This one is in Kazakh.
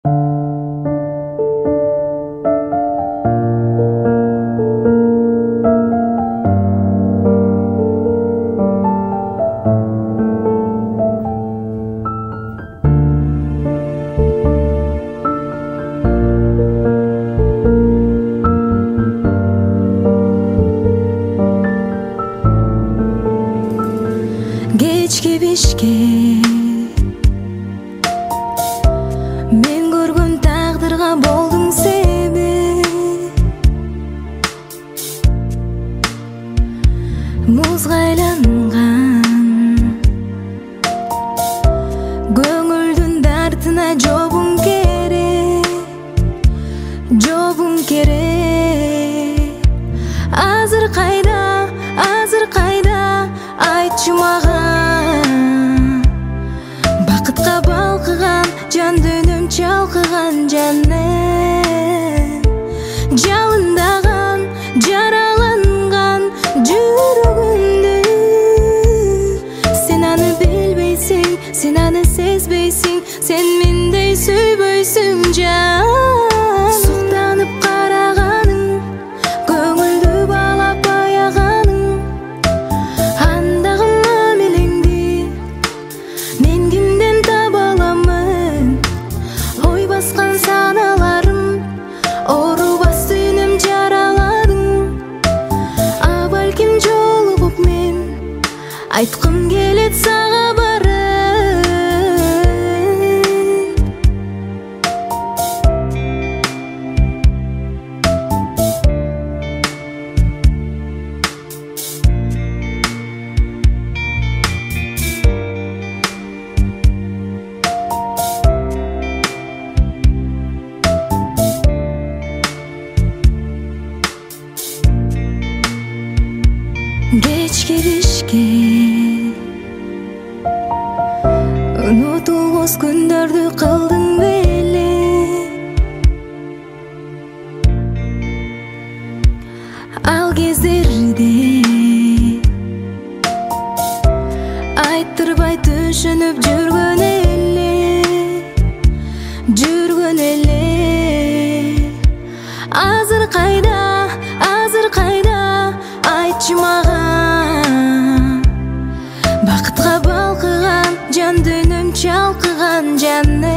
Kechki beshke men ko'rgan taqdirga bo'lding sebep, muzga aylangan ko'ngilдин dardina jobun kerek, jobun kerek. Azir qayda aytchi mаған, бақытқа балқыған жан дөнім чалқыған жаннен, жалындаған жараланған жүрегімді. Сен аны білбейсің, сен аны сезбейсің, сен мендей сүйбейсің жан. Сұқтанып қарағаның, көңілді балап аяғаның, андағым мамилеңді мен кімден таба аламын? Ой басқан саналарым, ору басты үнім жараладың. А балким жолығып мен айтқым келет саға барын. Kechki beshke unutulmaz kunlardı qaldың беле. Ал кездерде айттырбай түшініп жүргөн эле. Азыр қайда айтчы маған, бақытқа балқыған жан дөнім чалқыған жанны.